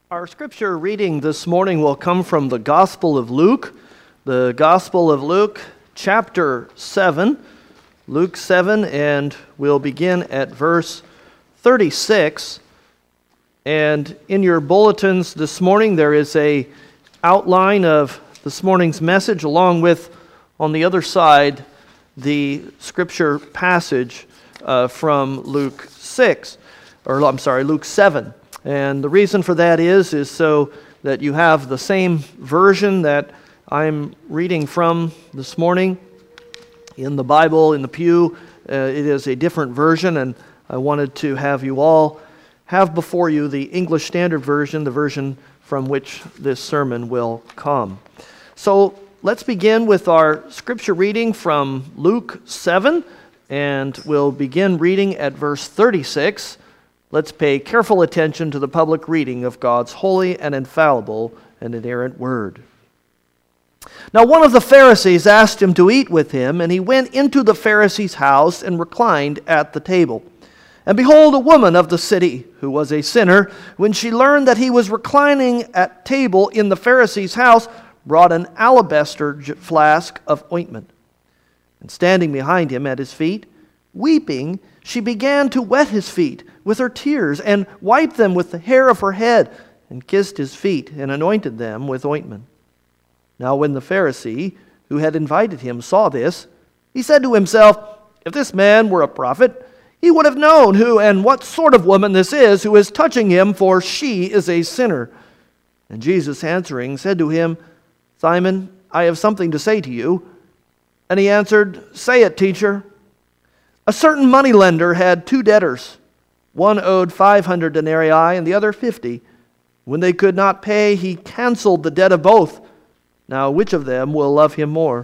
Our scripture reading this morning will come from the Gospel of Luke, chapter 7, Luke 7, and we'll begin at verse 36. And in your bulletins this morning, there is an outline of this morning's message, along with, on the other side, the scripture passage from Luke 7. And the reason for that is so that you have the same version that I'm reading from this morning in the Bible, in the pew. It is a different version, and I wanted to have you all have before you the English Standard Version, the version from which this sermon will come. So let's begin with our scripture reading from Luke 7, and we'll begin reading at verse 36. Let's pay careful attention to the public reading of God's holy and infallible and inerrant word. Now one of the Pharisees asked him to eat with him, and he went into the Pharisee's house and reclined at the table. And behold, a woman of the city, who was a sinner, when she learned that he was reclining at table in the Pharisee's house, brought an alabaster flask of ointment. And standing behind him at his feet, weeping, she began to wet his feet with her tears, and wiped them with the hair of her head, and kissed his feet, and anointed them with ointment. Now when the Pharisee, who had invited him, saw this, he said to himself, "If this man were a prophet, he would have known who and what sort of woman this is who is touching him, for she is a sinner." And Jesus answering said to him, "Simon, I have something to say to you." And he answered, "Say it, teacher." A certain moneylender had two debtors. One owed 500 denarii and the other 50. When they could not pay, he canceled the debt of both. Now which of them will love him more?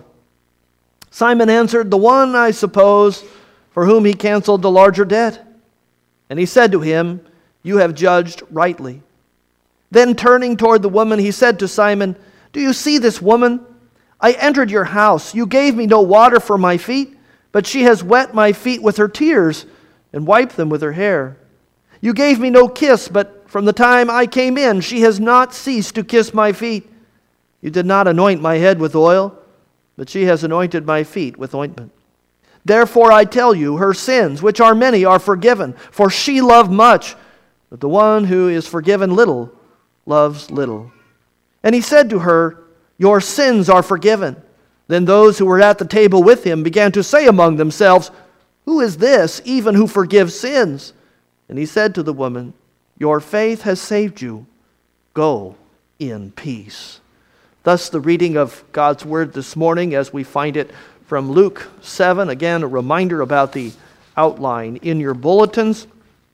Simon answered, "The one, I suppose, for whom he canceled the larger debt." And he said to him, "You have judged rightly." Then turning toward the woman, he said to Simon, "Do you see this woman? I entered your house. You gave me no water for my feet, but she has wet my feet with her tears and wiped them with her hair. You gave me no kiss, but from the time I came in, she has not ceased to kiss my feet. You did not anoint my head with oil, but she has anointed my feet with ointment. Therefore I tell you, her sins, which are many, are forgiven, for she loved much, but the one who is forgiven little loves little." And he said to her, "Your sins are forgiven." Then those who were at the table with him began to say among themselves, "Who is this, even who forgives sins?" And he said to the woman, "Your faith has saved you. Go in peace." Thus the reading of God's word this morning as we find it from Luke 7. Again, a reminder about the outline in your bulletins.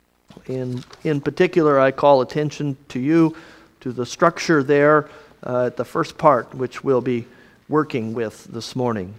In particular, I call attention to you to the structure there at the first part, which we'll be working with this morning.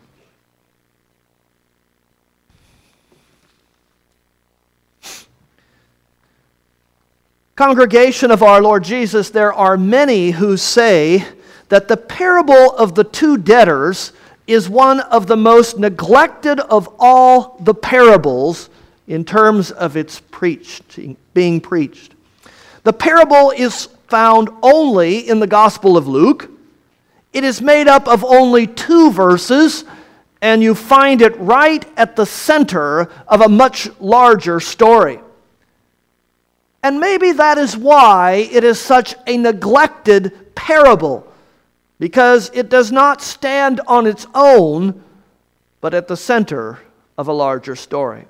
Congregation of our Lord Jesus, there are many who say that the parable of the two debtors is one of the most neglected of all the parables in terms of its being preached. The parable is found only in the Gospel of Luke. It is made up of only 2 verses, and you find it right at the center of a much larger story. And maybe that is why it is such a neglected parable, because it does not stand on its own, but at the center of a larger story.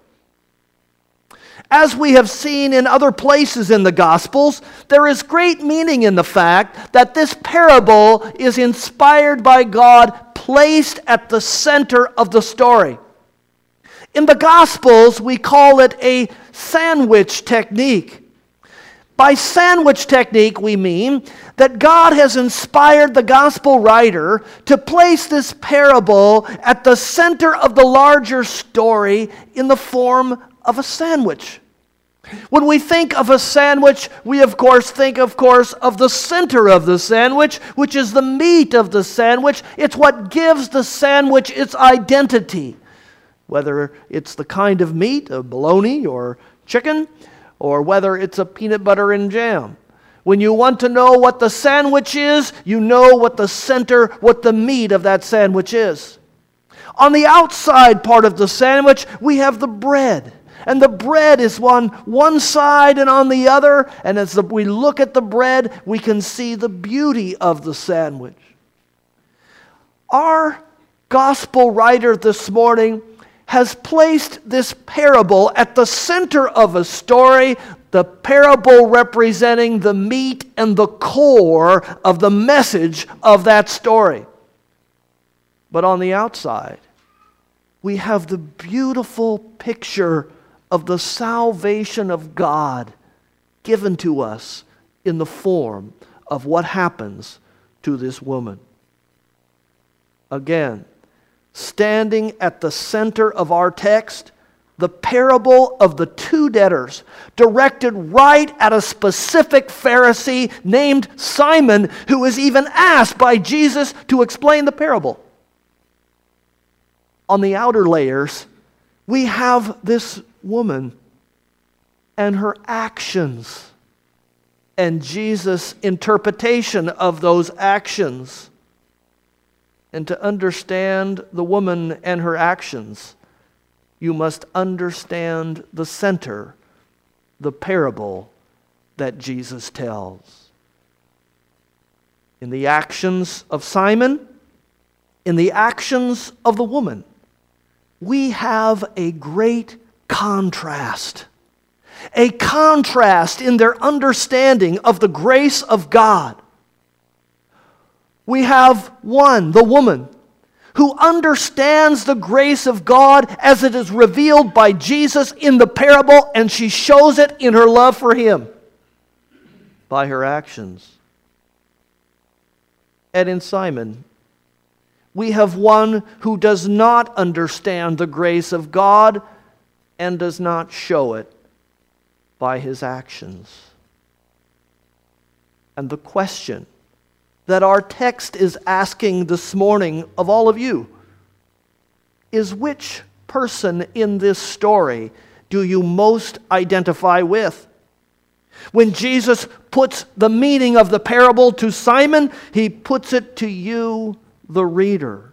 As we have seen in other places in the Gospels, there is great meaning in the fact that this parable is inspired by God, placed at the center of the story. In the Gospels, we call it a sandwich technique. By sandwich technique, we mean that God has inspired the gospel writer to place this parable at the center of the larger story in the form of a sandwich. When we think of a sandwich, we of course think of the center of the sandwich, which is the meat of the sandwich. It's what gives the sandwich its identity. Whether it's the kind of meat, a bologna or chicken, or whether it's a peanut butter and jam. When you want to know what the sandwich is, you know what the center, what the meat of that sandwich is. On the outside part of the sandwich, we have the bread. And the bread is on one side and on the other. And as we look at the bread, we can see the beauty of the sandwich. Our gospel writer this morning has placed this parable at the center of a story, the parable representing the meat and the core of the message of that story. But on the outside, we have the beautiful picture of the salvation of God given to us in the form of what happens to this woman. Again, standing at the center of our text, the parable of the two debtors, directed right at a specific Pharisee named Simon, who is even asked by Jesus to explain the parable. On the outer layers, we have this woman and her actions and Jesus' interpretation of those actions. And to understand the woman and her actions, you must understand the center, the parable that Jesus tells. In the actions of Simon, in the actions of the woman, we have a great contrast. A contrast in their understanding of the grace of God. We have one, the woman, who understands the grace of God as it is revealed by Jesus in the parable, and she shows it in her love for Him by her actions. And in Simon, we have one who does not understand the grace of God and does not show it by his actions. And the question that our text is asking this morning of all of you is, which person in this story do you most identify with? When Jesus puts the meaning of the parable to Simon, He puts it to you, the reader.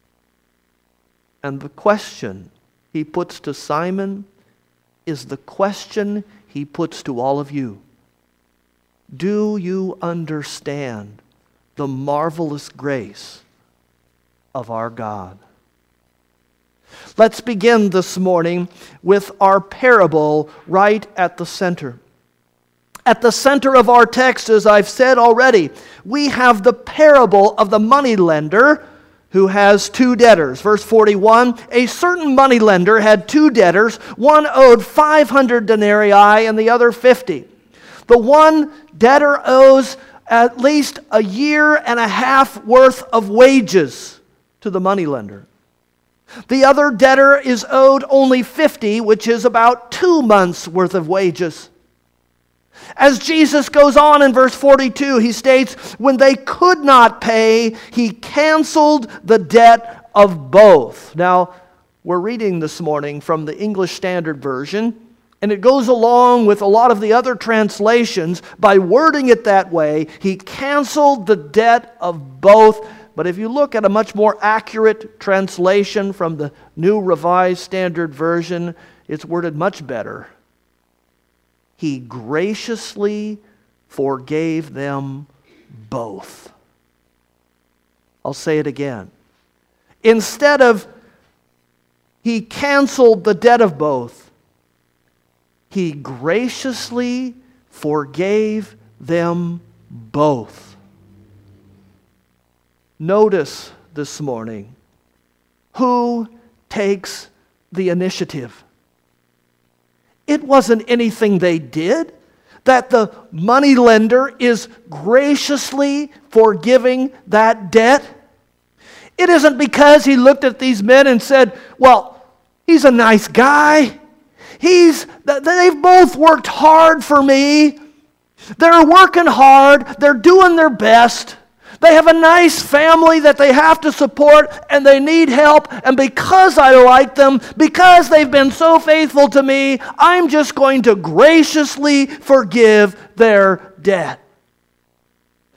And the question He puts to Simon is the question He puts to all of you. Do you understand the marvelous grace of our God? Let's begin this morning with our parable right at the center. At the center of our text, as I've said already, we have the parable of the moneylender who has two debtors. Verse 41, a certain moneylender had two debtors. One owed 500 denarii and the other 50. The one debtor owes at least a year and a half worth of wages to the moneylender. The other debtor is owed only 50, which is about 2 months' worth of wages. As Jesus goes on in verse 42, he states, when they could not pay, he canceled the debt of both. Now, we're reading this morning from the English Standard Version, and it goes along with a lot of the other translations by wording it that way. He canceled the debt of both. But if you look at a much more accurate translation from the New Revised Standard Version, it's worded much better. He graciously forgave them both. I'll say it again. Instead of he canceled the debt of both, he graciously forgave them both. Notice this morning who takes the initiative. It wasn't anything they did, that the moneylender is graciously forgiving that debt. It isn't because he looked at these men and said, well, he's a nice guy. They've both worked hard for me. They're working hard. They're doing their best. They have a nice family that they have to support, and they need help. And because I like them, because they've been so faithful to me, I'm just going to graciously forgive their debt.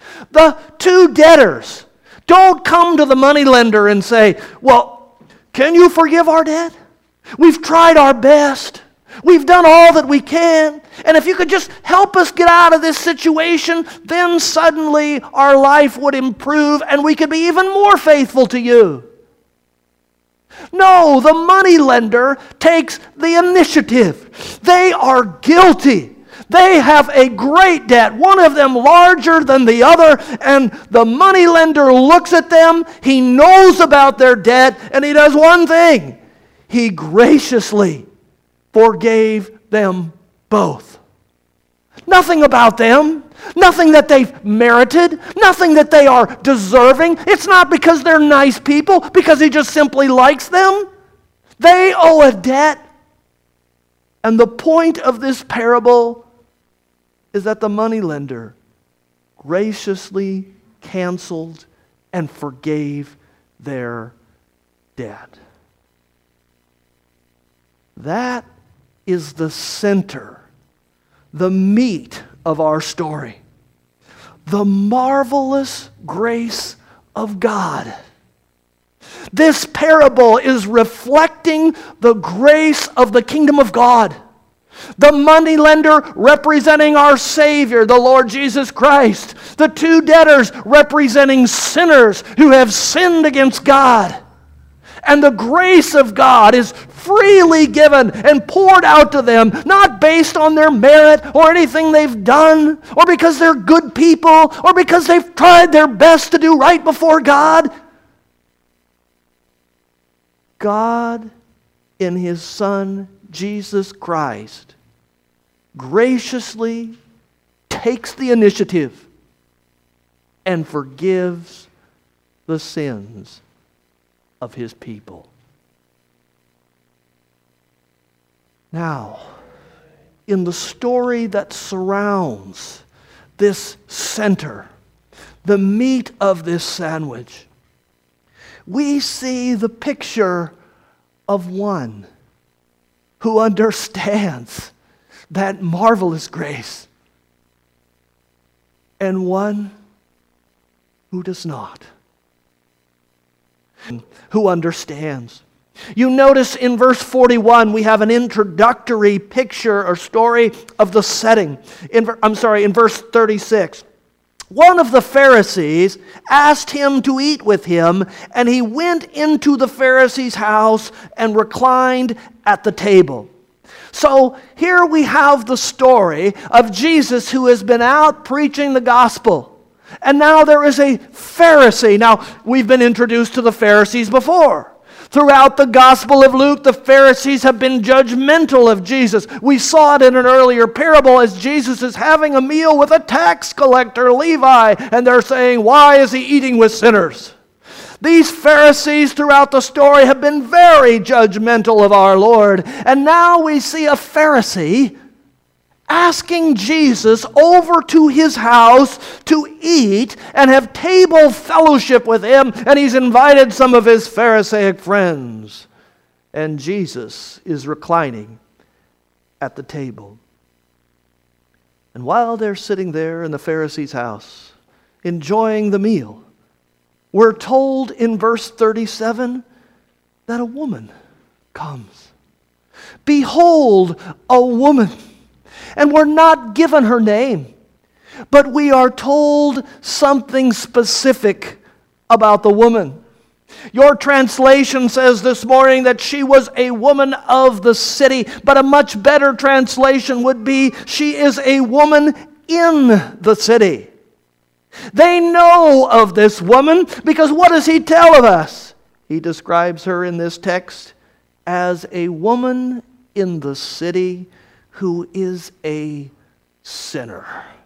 The two debtors don't come to the moneylender and say, well, can you forgive our debt? We've tried our best. We've done all that we can. And if you could just help us get out of this situation, then suddenly our life would improve and we could be even more faithful to you. No, the moneylender takes the initiative. They are guilty. They have a great debt, one of them larger than the other, and the moneylender looks at them, he knows about their debt, and he does one thing. He graciously forgave them both. Nothing about them, nothing that they've merited, nothing that they are deserving. It's not because they're nice people, because he just simply likes them. They owe a debt. And the point of this parable is that the moneylender graciously canceled and forgave their debt. That is the center, the meat of our story. The marvelous grace of God. This parable is reflecting the grace of the kingdom of God. The moneylender representing our Savior, the Lord Jesus Christ. The two debtors representing sinners who have sinned against God. And the grace of God is freely given and poured out to them, not based on their merit or anything they've done, or because they're good people, or because they've tried their best to do right before God. God, in His Son, Jesus Christ, graciously takes the initiative and forgives the sins of His people. Now, in the story that surrounds this center, the meat of this sandwich, we see the picture of one who understands that marvelous grace and one who does not, who understands. You notice in verse 41 we have an introductory picture or story of the setting. In verse 36. One of the Pharisees asked him to eat with him, and he went into the Pharisee's house and reclined at the table. So here we have the story of Jesus who has been out preaching the gospel. And now there is a Pharisee. Now, we've been introduced to the Pharisees before. Throughout the Gospel of Luke, the Pharisees have been judgmental of Jesus. We saw it in an earlier parable as Jesus is having a meal with a tax collector, Levi, and they're saying, "Why is he eating with sinners?" These Pharisees throughout the story have been very judgmental of our Lord. And now we see a Pharisee asking Jesus over to his house to eat and have table fellowship with him, and he's invited some of his Pharisaic friends. And Jesus is reclining at the table. And while they're sitting there in the Pharisee's house, enjoying the meal, we're told in verse 37 that a woman comes. Behold, a woman. And we're not given her name, but we are told something specific about the woman. Your translation says this morning that she was a woman of the city, but a much better translation would be she is a woman in the city. They know of this woman because what does he tell of us? He describes her in this text as a woman in the city who is a sinner.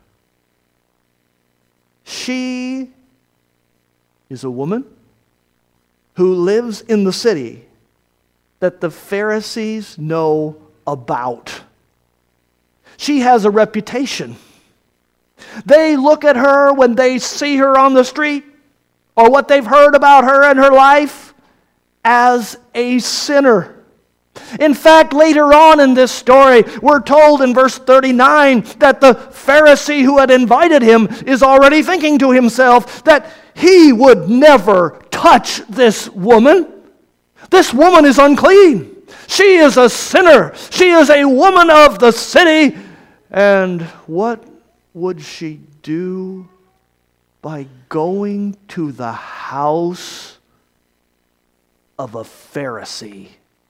She is a woman who lives in the city that the Pharisees know about. She has a reputation. They look at her when they see her on the street or what they've heard about her and her life as a sinner. In fact, later on in this story, we're told in verse 39 that the Pharisee who had invited him is already thinking to himself that he would never touch this woman. This woman is unclean. She is a sinner. She is a woman of the city. And what would she do by going to the house of a Pharisee?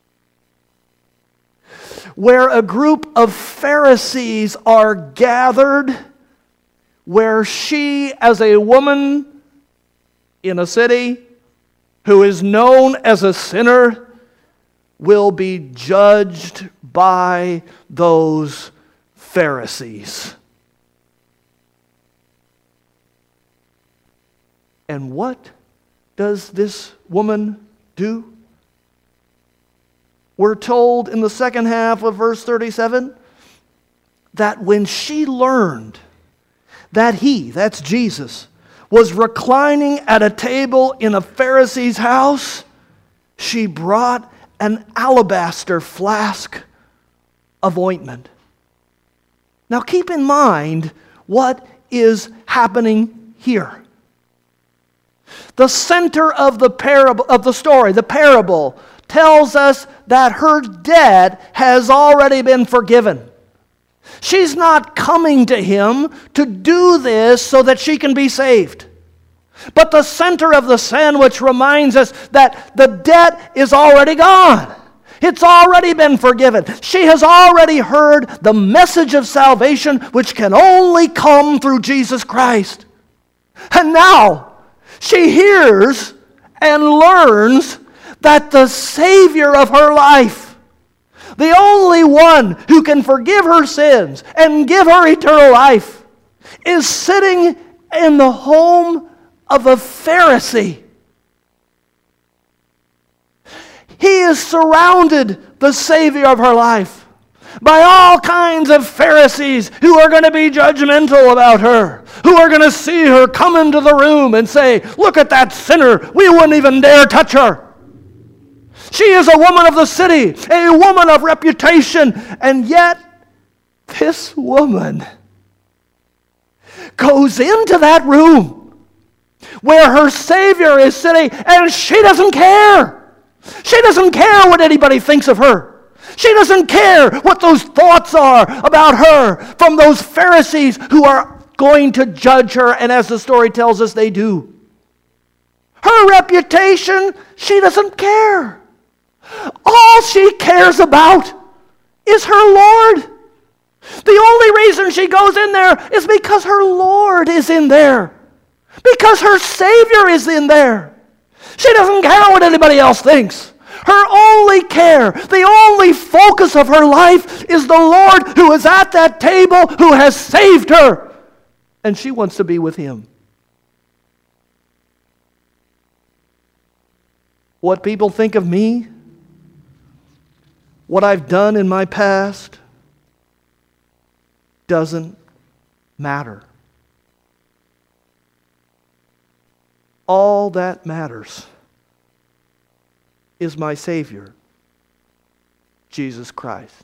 Where a group of Pharisees are gathered, where she, as a woman in a city who is known as a sinner, will be judged by those Pharisees. And what does this woman do? We're told in the second half of verse 37 that when she learned that he, that's Jesus, was reclining at a table in a Pharisee's house, she brought an alabaster flask of ointment. Now keep in mind what is happening here. The center of the parable tells us that her debt has already been forgiven. She's not coming to him to do this so that she can be saved. But the center of the sandwich reminds us that the debt is already gone. It's already been forgiven. She has already heard the message of salvation, which can only come through Jesus Christ. And now she hears and learns that the Savior of her life, the only one who can forgive her sins and give her eternal life, is sitting in the home of a Pharisee. He is surrounded, the Savior of her life, by all kinds of Pharisees who are going to be judgmental about her, who are going to see her come into the room and say, "Look at that sinner, we wouldn't even dare touch her." She is a woman of the city, a woman of reputation, and yet this woman goes into that room where her Savior is sitting, and she doesn't care. She doesn't care what anybody thinks of her. She doesn't care what those thoughts are about her from those Pharisees who are going to judge her, and as the story tells us, they do. Her reputation, she doesn't care. All she cares about is her Lord. The only reason she goes in there is because her Lord is in there. Because her Savior is in there. She doesn't care what anybody else thinks. Her only care, the only focus of her life is the Lord who is at that table, who has saved her. And she wants to be with Him. What people think of me, what I've done in my past, doesn't matter. All that matters is my Savior, Jesus Christ.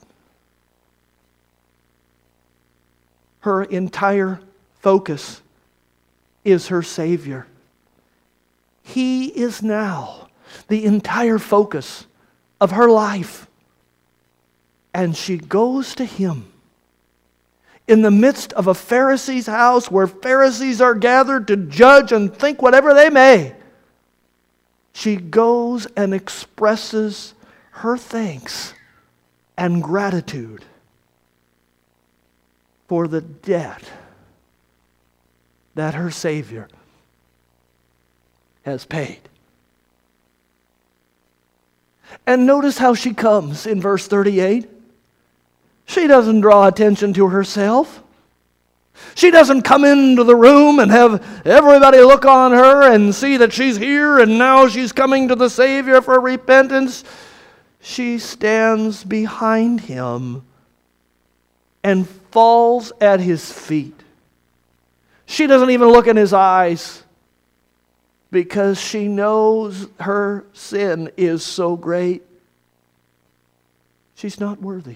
Her entire focus is her Savior. He is now the entire focus of her life. And she goes to Him in the midst of a Pharisee's house where Pharisees are gathered to judge and think whatever they may. She goes and expresses her thanks and gratitude for the debt that her Savior has paid. And notice how she comes in verse 38. She doesn't draw attention to herself. She doesn't come into the room and have everybody look on her and see that she's here and now she's coming to the Savior for repentance. She stands behind Him and falls at His feet. She doesn't even look in His eyes because she knows her sin is so great. she's not worthy.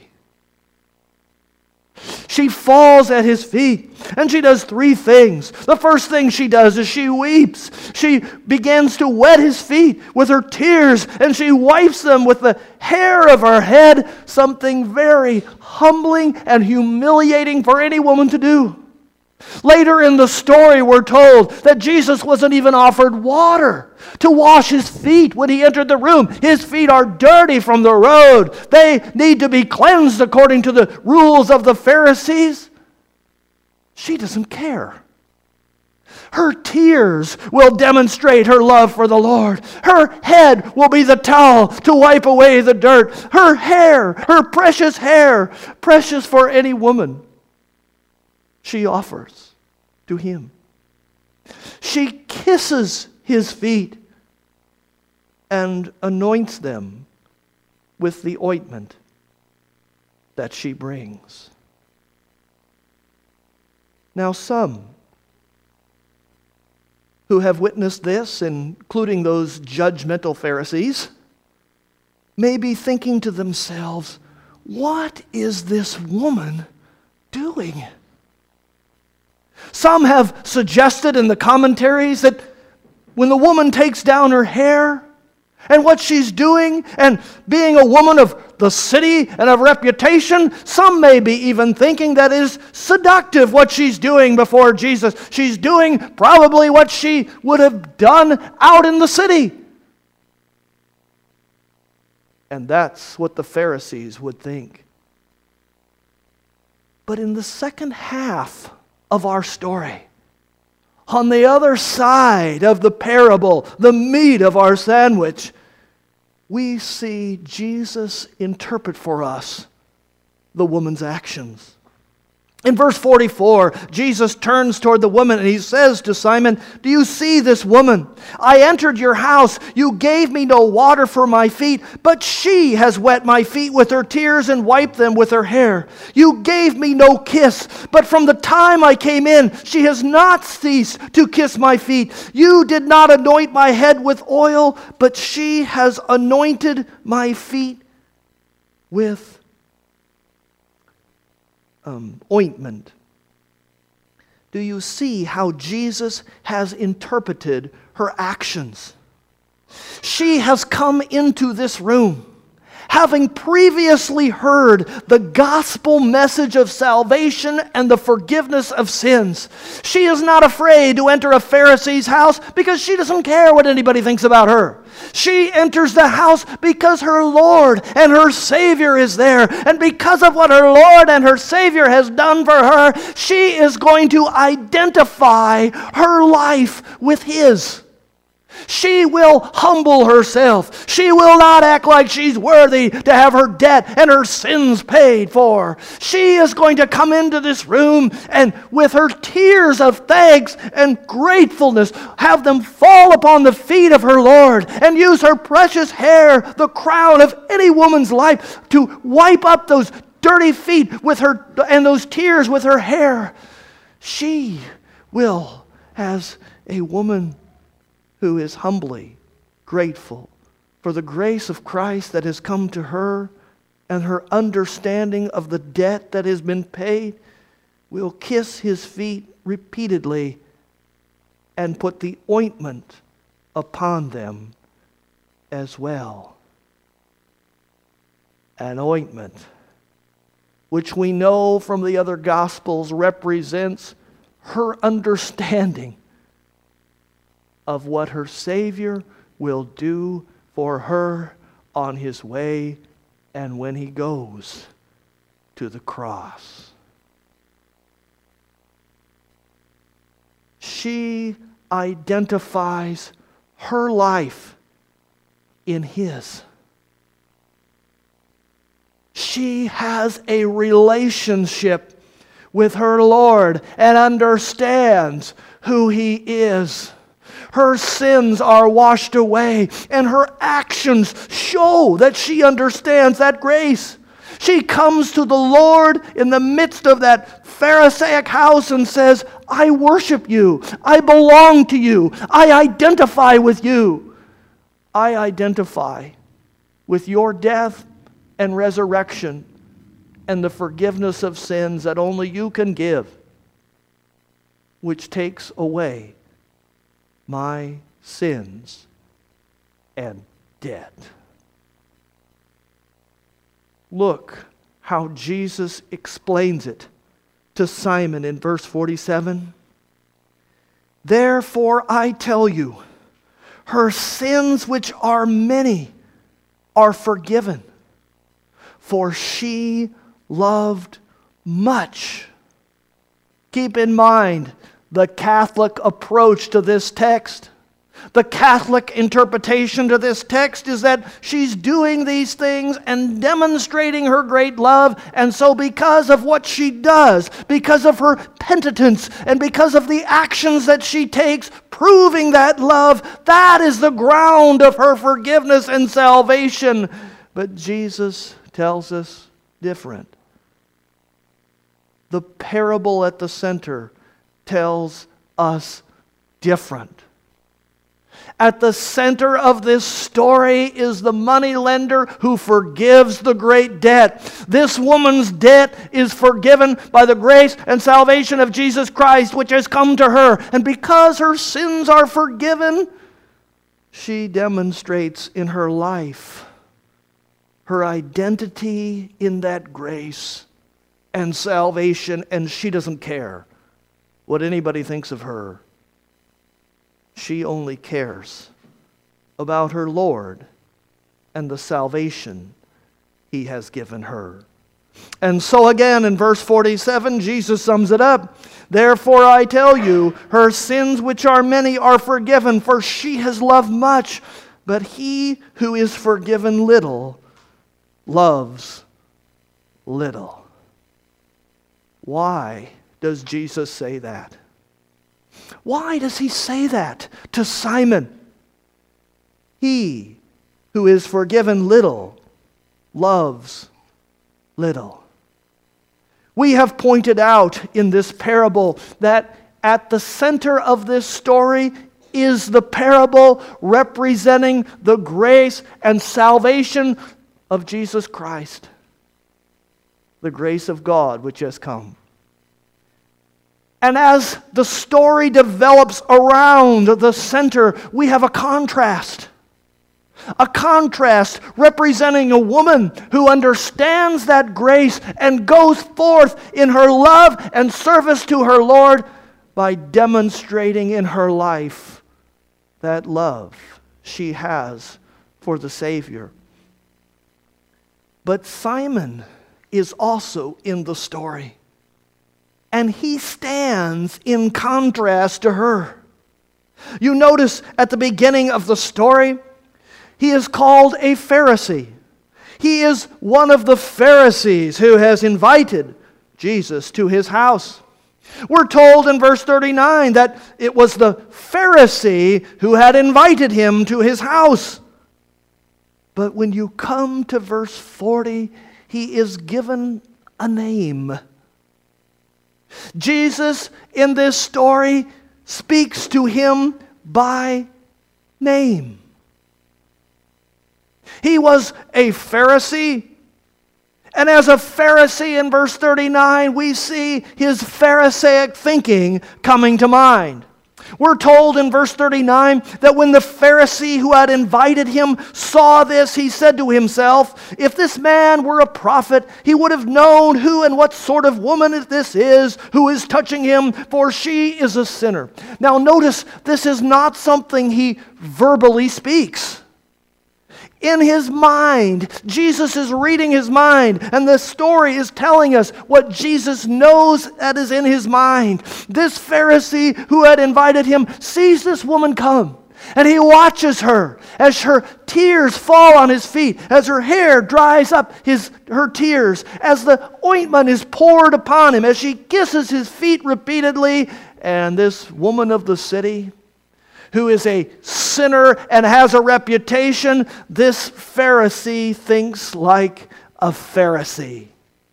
She falls at his feet, and she does three things. The first thing she does is she weeps. She begins to wet his feet with her tears, and she wipes them with the hair of her head, something very humbling and humiliating for any woman to do. Later in the story, we're told that Jesus wasn't even offered water to wash his feet when he entered the room. His feet are dirty from the road. They need to be cleansed according to the rules of the Pharisees. She doesn't care. Her tears will demonstrate her love for the Lord. Her head will be the towel to wipe away the dirt. Her hair, her precious hair, precious for any woman, she offers to him. She kisses his feet and anoints them with the ointment that she brings. Now some who have witnessed this, including those judgmental Pharisees, may be thinking to themselves, what is this woman doing? Some have suggested in the commentaries that when the woman takes down her hair and what she's doing, and being a woman of the city and of reputation, some may be even thinking that is seductive what she's doing before Jesus. She's doing probably what she would have done out in the city. And that's what the Pharisees would think. But in the second half of our story, on the other side of the parable, the meat of our sandwich, we see Jesus interpret for us the woman's actions. In verse 44, Jesus turns toward the woman and he says to Simon, "Do you see this woman? I entered your house. You gave me no water for my feet, but she has wet my feet with her tears and wiped them with her hair. You gave me no kiss, but from the time I came in, she has not ceased to kiss my feet. You did not anoint my head with oil, but she has anointed my feet with ointment." Do you see how Jesus has interpreted her actions? She has come into this room having previously heard the gospel message of salvation and the forgiveness of sins. She is not afraid to enter a Pharisee's house because she doesn't care what anybody thinks about her. She enters the house because her Lord and her Savior is there. And because of what her Lord and her Savior has done for her, she is going to identify her life with His. She will humble herself. She will not act like she's worthy to have her debt and her sins paid for. She is going to come into this room and with her tears of thanks and gratefulness have them fall upon the feet of her Lord and use her precious hair, the crown of any woman's life, to wipe up those dirty feet with her and those tears with her hair. She will, as a woman who is humbly grateful for the grace of Christ that has come to her and her understanding of the debt that has been paid, will kiss His feet repeatedly and put the ointment upon them as well. An ointment which we know from the other Gospels represents her understanding of what her Savior will do for her on His way and when He goes to the cross. She identifies her life in His. She has a relationship with her Lord and understands who He is. Her sins are washed away, and her actions show that she understands that grace. She comes to the Lord in the midst of that Pharisaic house and says, "I worship you. I belong to you. I identify with you. I identify with your death and resurrection and the forgiveness of sins that only you can give, which takes away my sins and debt. Look how Jesus explains it to Simon in verse 47. Therefore I tell you, her sins, which are many, are forgiven, for she loved much. Keep in mind the Catholic approach to this text. The Catholic interpretation to this text is that she's doing these things and demonstrating her great love, and so because of what she does, because of her penitence, and because of the actions that she takes, proving that love, that is the ground of her forgiveness and salvation. But Jesus tells us different. The parable at the center tells us different. At the center of this story is the moneylender who forgives the great debt. This woman's debt is forgiven by the grace and salvation of Jesus Christ, which has come to her. And because her sins are forgiven, she demonstrates in her life her identity in that grace and salvation, and she doesn't care what anybody thinks of her. She only cares about her Lord and the salvation He has given her. And so again in verse 47, Jesus sums it up. Therefore I tell you, her sins which are many are forgiven, for she has loved much. But he who is forgiven little loves little. Why does Jesus say that? Why does He say that to Simon? He who is forgiven little loves little. We have pointed out in this parable that at the center of this story is the parable representing the grace and salvation of Jesus Christ, the grace of God which has come. And as the story develops around the center, we have a contrast. A contrast representing a woman who understands that grace and goes forth in her love and service to her Lord by demonstrating in her life that love she has for the Savior. But Simon is also in the story. And he stands in contrast to her. You notice at the beginning of the story, he is called a Pharisee. He is one of the Pharisees who has invited Jesus to his house. We're told in verse 39 that it was the Pharisee who had invited him to his house. But when you come to verse 40, he is given a name. Jesus, in this story, speaks to him by name. He was a Pharisee, and as a Pharisee in verse 39, we see his Pharisaic thinking coming to mind. We're told in verse 39 that when the Pharisee who had invited him saw this, he said to himself, if this man were a prophet, he would have known who and what sort of woman this is who is touching him, for she is a sinner. Now notice, this is not something he verbally speaks. In his mind, Jesus is reading his mind, and the story is telling us what Jesus knows that is in his mind. This Pharisee who had invited him sees this woman come, and he watches her as her tears fall on his feet, as her hair dries up her tears, as the ointment is poured upon him, as she kisses his feet repeatedly. And this woman of the city, who is a sinner and has a reputation, this Pharisee thinks like a Pharisee.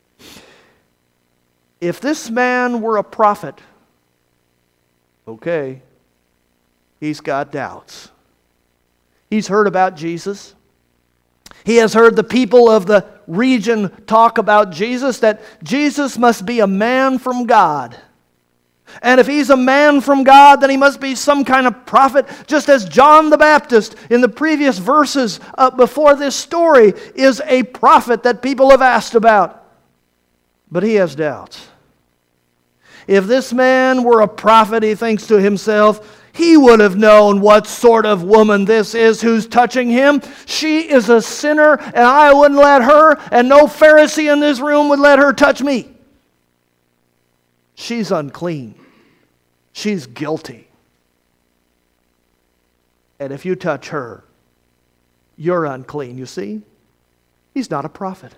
If this man were a prophet, okay, he's got doubts. He's heard about Jesus. He has heard the people of the region talk about Jesus, that Jesus must be a man from God. And if he's a man from God, then he must be some kind of prophet, just as John the Baptist in the previous verses before this story is a prophet that people have asked about. But he has doubts. If this man were a prophet, he thinks to himself, he would have known what sort of woman this is who's touching him. She is a sinner, and I wouldn't let her, and no Pharisee in this room would let her touch me. She's unclean. She's guilty. And if you touch her, you're unclean. You see? He's not a prophet.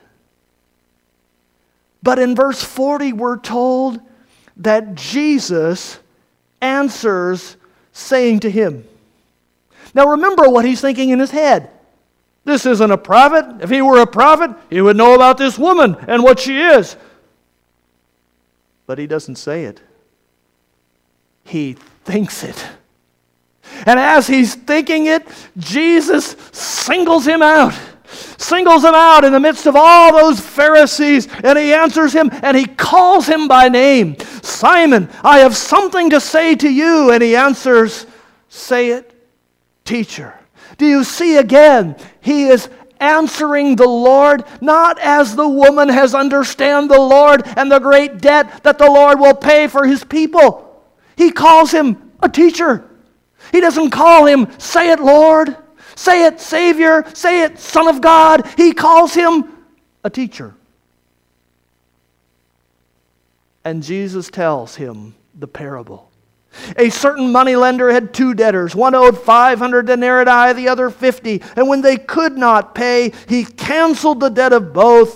But in verse 40, we're told that Jesus answers, saying to him. Now remember what he's thinking in his head. This isn't a prophet. If he were a prophet, he would know about this woman and what she is. But he doesn't say it. He thinks it. And as he's thinking it, Jesus singles him out. Singles him out in the midst of all those Pharisees, and he answers him, and he calls him by name. Simon, I have something to say to you. And he answers, say it, teacher. Do you see again? He is answering the Lord, not as the woman has understand the Lord and the great debt that the Lord will pay for his people. He calls him a teacher. He doesn't call him, say it, Lord. Say it, Savior. Say it, Son of God. He calls him a teacher. And Jesus tells him the parable. A certain moneylender had two debtors. One owed 500 denarii, the other 50. And when they could not pay, he canceled the debt of both.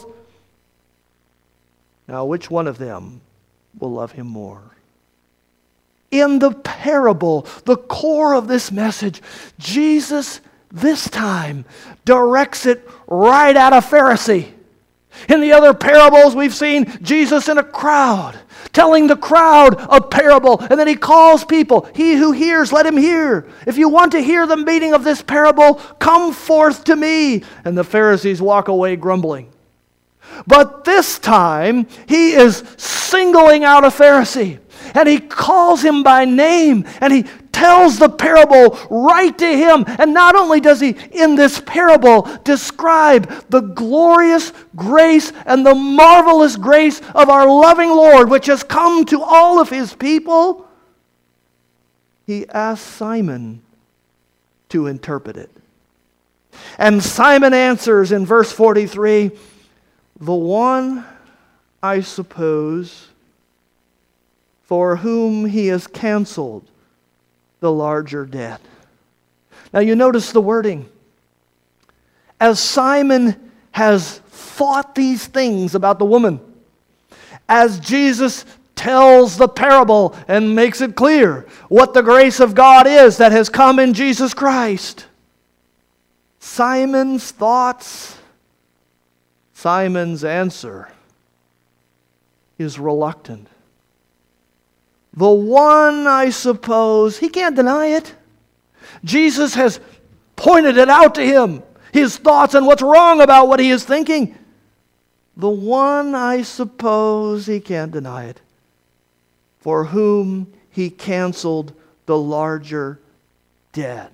Now, which one of them will love him more? In the parable, the core of this message, Jesus this time directs it right at a Pharisee. In the other parables, we've seen Jesus in a crowd, telling the crowd a parable, and then he calls people. He who hears, let him hear. If you want to hear the meaning of this parable, come forth to me. And the Pharisees walk away grumbling. But this time, he is singling out a Pharisee, and he calls him by name, and he tells the parable right to him. And not only does he, in this parable, describe the glorious grace and the marvelous grace of our loving Lord, which has come to all of his people, he asks Simon to interpret it. And Simon answers in verse 43, the one, I suppose, for whom he has canceled the larger debt. Now you notice the wording. As Simon has thought these things about the woman, as Jesus tells the parable and makes it clear what the grace of God is that has come in Jesus Christ, Simon's thoughts, Simon's answer is reluctant. The one, I suppose, he can't deny it. Jesus has pointed it out to him, his thoughts and what's wrong about what he is thinking. The one, I suppose, he can't deny it, for whom he canceled the larger debt.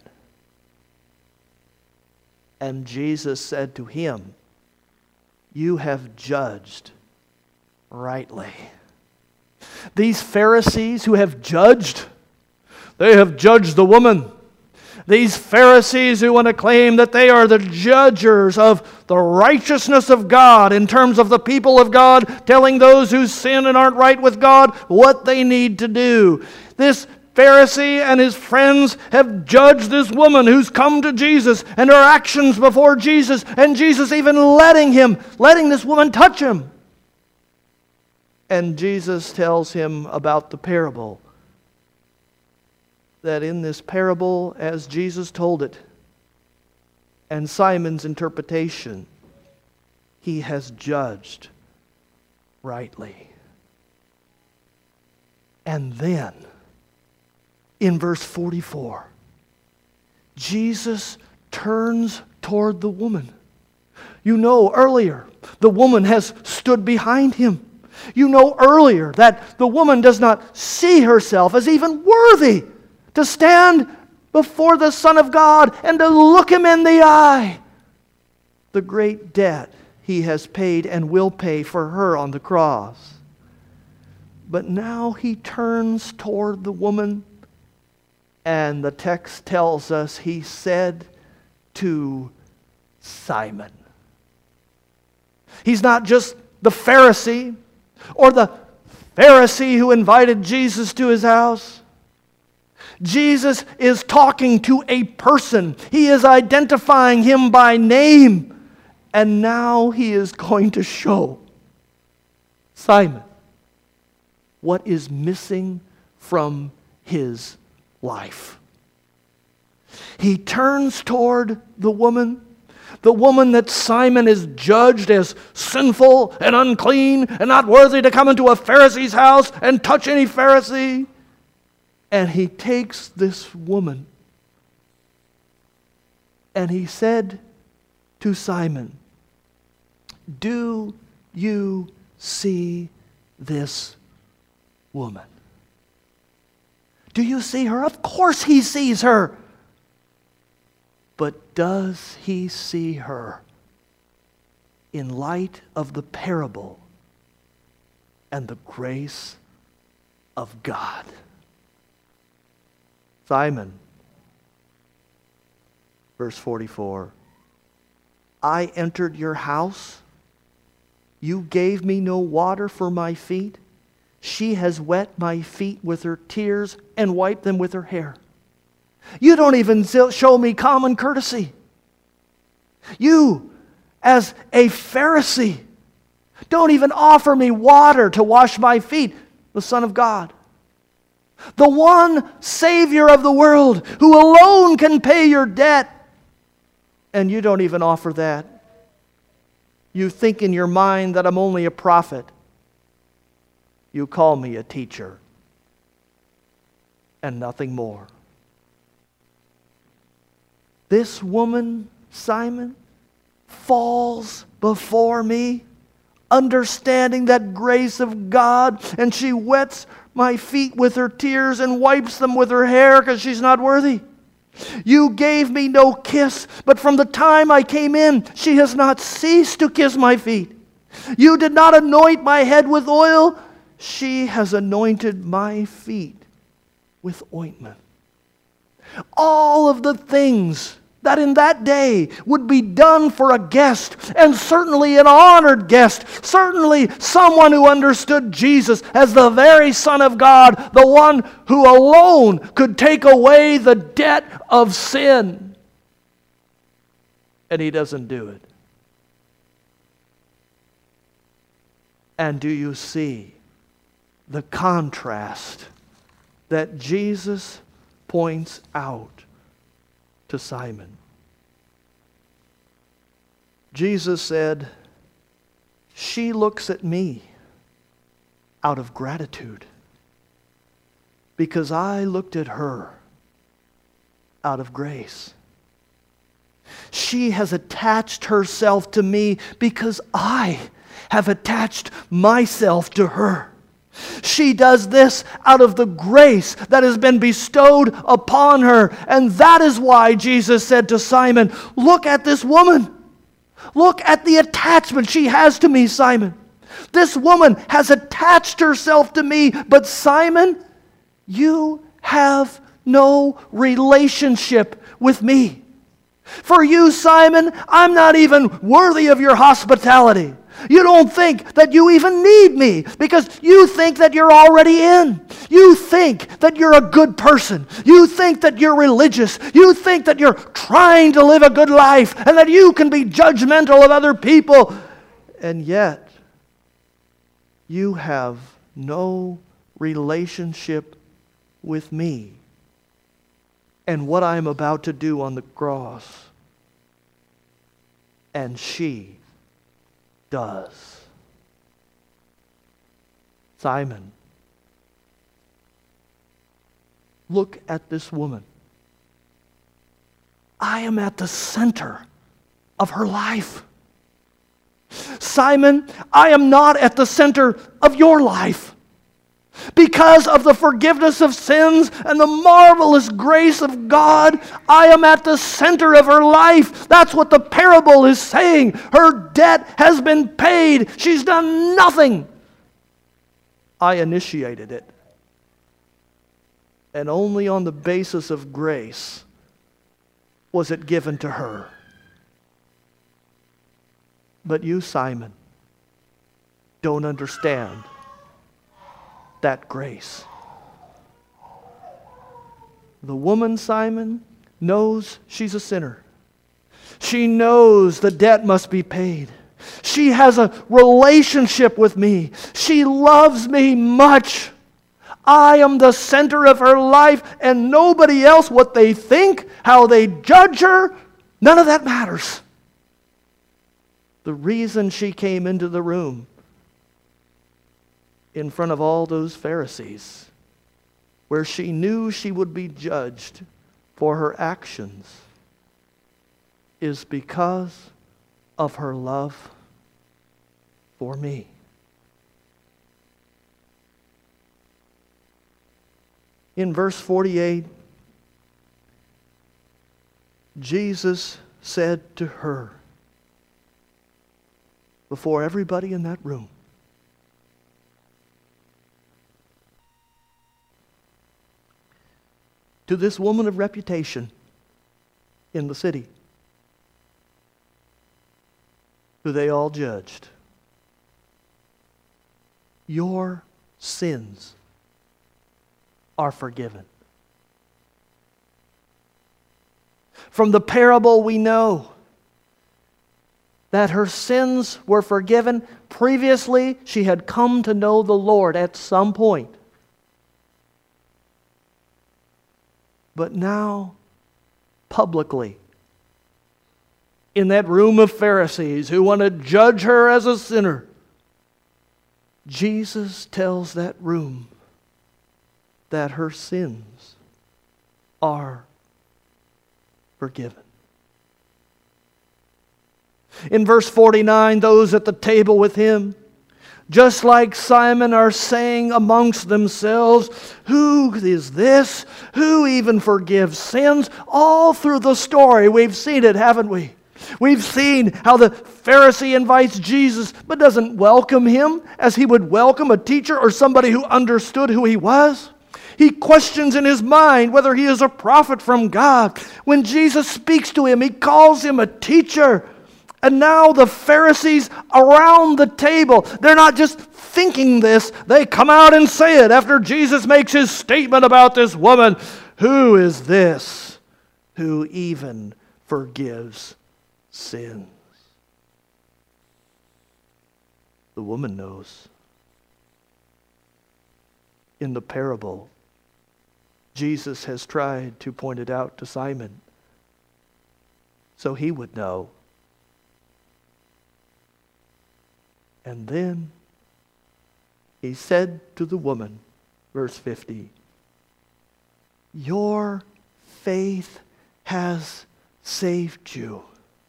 And Jesus said to him, you have judged rightly. These Pharisees who have judged, they have judged the woman. These Pharisees who want to claim that they are the judges of the righteousness of God in terms of the people of God, telling those who sin and aren't right with God what they need to do. This Pharisee and his friends have judged this woman who's come to Jesus and her actions before Jesus, and Jesus even letting this woman touch him. And Jesus tells him about the parable. That in this parable, as Jesus told it, and Simon's interpretation, he has judged rightly. And then, in verse 44, Jesus turns toward the woman You know earlier the woman has stood behind him. You know earlier that the woman does not see herself as even worthy to stand before the Son of God and to look him in the eye. The great debt he has paid and will pay for her on the cross. But now he turns toward the woman, and the text tells us he said to Simon. He's not just the Pharisee or the Pharisee who invited Jesus to his house. Jesus is talking to a person. He is identifying him by name. And now he is going to show Simon what is missing from his life. He turns toward the woman that Simon is judged as sinful and unclean and not worthy to come into a Pharisee's house and touch any Pharisee. And he takes this woman and he said to Simon, "Do you see this woman?" Do you see her? Of course he sees her. But does he see her in light of the parable and the grace of God? Simon, verse 44, "I entered your house. You gave me no water for my feet. She has wet my feet with her tears and wiped them with her hair. You don't even show me common courtesy. You, as a Pharisee, don't even offer me water to wash my feet, the Son of God. The one Savior of the world who alone can pay your debt. And you don't even offer that. You think in your mind that I'm only a prophet. You call me a teacher. And nothing more." This woman, Simon, falls before me, understanding that grace of God, and she wets my feet with her tears and wipes them with her hair because she's not worthy. You gave me no kiss, but from the time I came in, she has not ceased to kiss my feet. You did not anoint my head with oil. She has anointed my feet with ointment. All of the things that in that day would be done for a guest, and certainly an honored guest, certainly someone who understood Jesus as the very Son of God, the one who alone could take away the debt of sin. And he doesn't do it. And do you see the contrast that Jesus points out to Simon? Jesus said, "She looks at me out of gratitude because I looked at her out of grace. She has attached herself to me because I have attached myself to her. She does this out of the grace that has been bestowed upon her." And that is why Jesus said to Simon, "Look at this woman. Look at the attachment she has to me, Simon. This woman has attached herself to me, but Simon, you have no relationship with me. For you, Simon, I'm not even worthy of your hospitality. You don't think that you even need me because you think that you're already in. You think that you're a good person. You think that you're religious. You think that you're trying to live a good life and that you can be judgmental of other people. And yet, you have no relationship with me and what I'm about to do on the cross." And she does. Simon, look at this woman. I am at the center of her life. Simon, I am not at the center of your life. Because of the forgiveness of sins and the marvelous grace of God, I am at the center of her life. That's what the parable is saying. Her debt has been paid. She's done nothing. I initiated it. And only on the basis of grace was it given to her. But you, Simon, don't understand that grace. The woman, Simon, knows she's a sinner. She knows the debt must be paid. She has a relationship with me. She loves me much. I am the center of her life, and nobody else, what they think, how they judge her, none of that matters. The reason she came into the room in front of all those Pharisees, where she knew she would be judged for her actions, is because of her love for me. In verse 48, Jesus said to her, before everybody in that room, to this woman of reputation in the city, who they all judged, your sins are forgiven. From the parable we know that her sins were forgiven. Previously, she had come to know the Lord at some point. But now, publicly, in that room of Pharisees who want to judge her as a sinner, Jesus tells that room that her sins are forgiven. In verse 49, those at the table with him, just like Simon, are saying amongst themselves, who is this? Who even forgives sins? All through the story, we've seen it, haven't we? We've seen how the Pharisee invites Jesus, but doesn't welcome him as he would welcome a teacher or somebody who understood who he was. He questions in his mind whether he is a prophet from God. When Jesus speaks to him, he calls him a teacher. And now the Pharisees around the table, they're not just thinking this, they come out and say it after Jesus makes his statement about this woman. Who is this who even forgives sins? The woman knows. In the parable, Jesus has tried to point it out to Simon so he would know. And then he said to the woman, verse 50, your faith has saved you.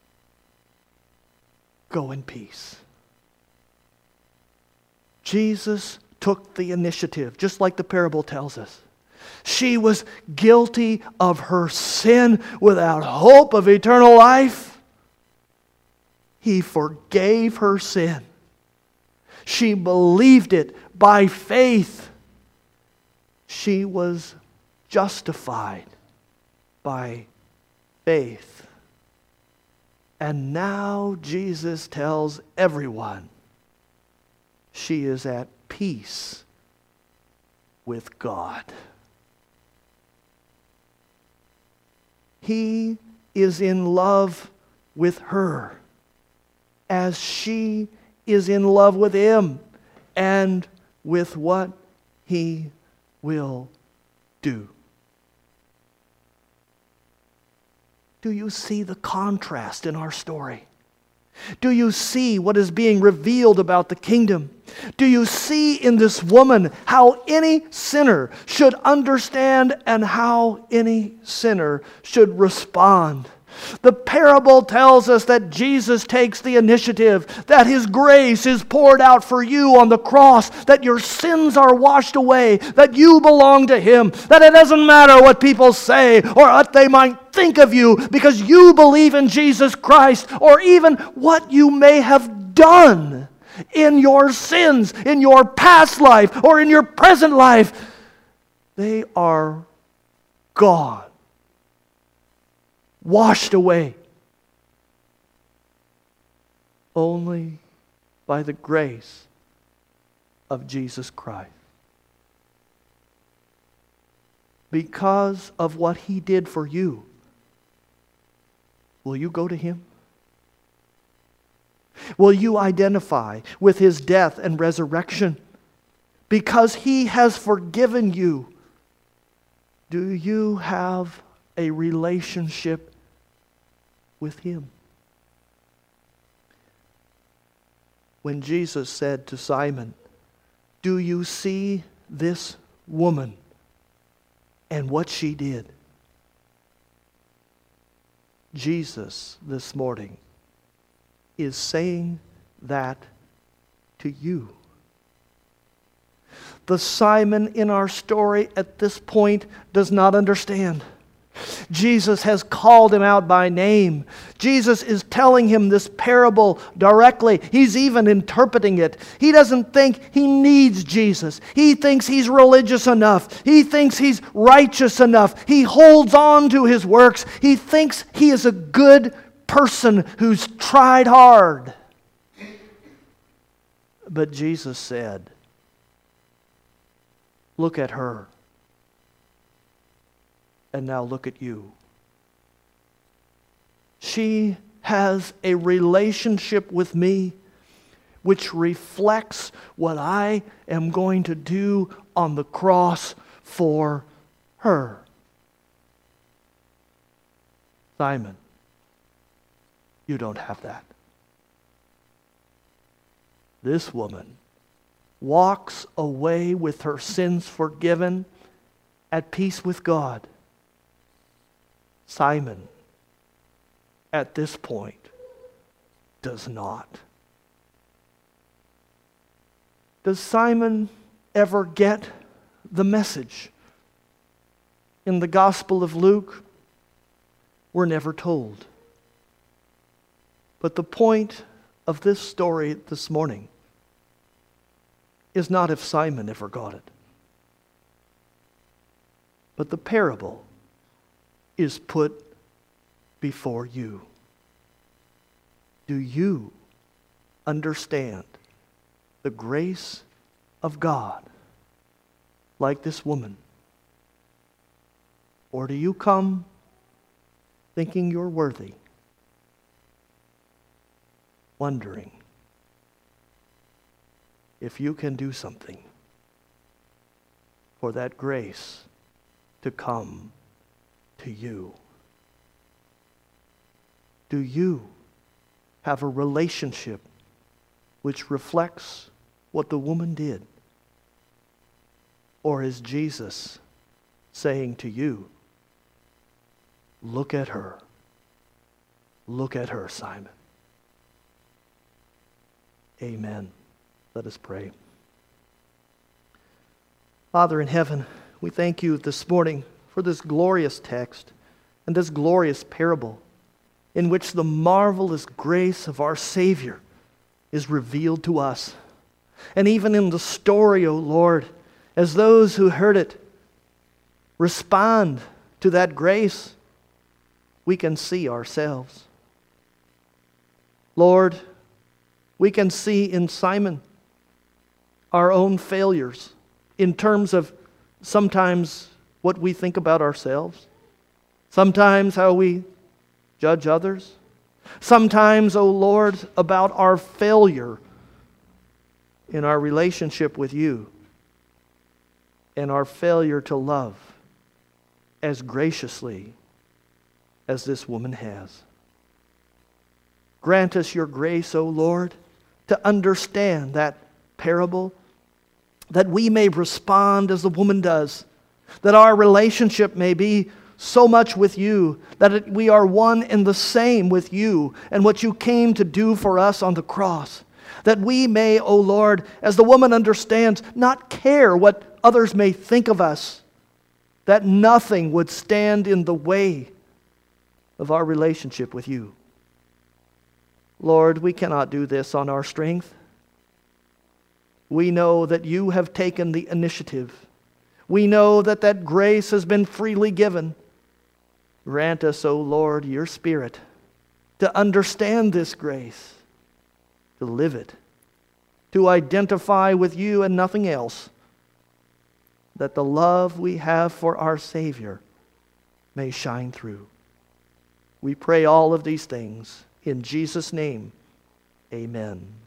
Go in peace. Jesus took the initiative, just like the parable tells us. She was guilty of her sin without hope of eternal life. He forgave her sin. She believed it by faith. She was justified by faith. And now Jesus tells everyone she is at peace with God. He is in love with her as she is in love with him and with what he will do. Do you see the contrast in our story? Do you see what is being revealed about the kingdom? Do you see in this woman how any sinner should understand and how any sinner should respond? The parable tells us that Jesus takes the initiative, that His grace is poured out for you on the cross, that your sins are washed away, that you belong to Him, that it doesn't matter what people say or what they might think of you because you believe in Jesus Christ, or even what you may have done in your sins, in your past life, or in your present life. They are gone. Washed away only by the grace of Jesus Christ. Because of what He did for you, will you go to Him? Will you identify with His death and resurrection? Because He has forgiven you, do you have a relationship with Him? When Jesus said to Simon, "Do you see this woman and what she did?" Jesus this morning is saying that to you. The Simon in our story at this point does not understand. Jesus has called him out by name. Jesus is telling him this parable directly. He's even interpreting it. He doesn't think he needs Jesus. He thinks he's religious enough. He thinks he's righteous enough. He holds on to his works. He thinks he is a good person who's tried hard. But Jesus said, "Look at her. And now look at you." She has a relationship with me which reflects what I am going to do on the cross for her. Simon, you don't have that. This woman walks away with her sins forgiven, at peace with God. Simon, at this point, does not. Does Simon ever get the message? In the Gospel of Luke, we're never told. But the point of this story this morning is not if Simon ever got it. But the parable is put before you. Do you understand the grace of God like this woman? Or do you come thinking you're worthy, wondering if you can do something for that grace to come to you? Do you have a relationship which reflects what the woman did? Or is Jesus saying to you, "Look at her. Look at her, Simon"? Amen. Let us pray. Father in heaven, we thank you this morning for this glorious text and this glorious parable in which the marvelous grace of our Savior is revealed to us. And even in the story, O Lord, as those who heard it respond to that grace, we can see ourselves. Lord, we can see in Simon our own failures in terms of sometimes what we think about ourselves, sometimes how we judge others, sometimes, O Lord, about our failure in our relationship with you and our failure to love as graciously as this woman has. Grant us your grace, O Lord, to understand that parable, that we may respond as the woman does, that our relationship may be so much with you, that we are one and the same with you and what you came to do for us on the cross. That we may, O Lord, as the woman understands, not care what others may think of us, that nothing would stand in the way of our relationship with you. Lord, we cannot do this on our strength. We know that you have taken the initiative. We know that that grace has been freely given. Grant us, O Lord, your Spirit to understand this grace, to live it, to identify with you and nothing else, that the love we have for our Savior may shine through. We pray all of these things in Jesus' name. Amen.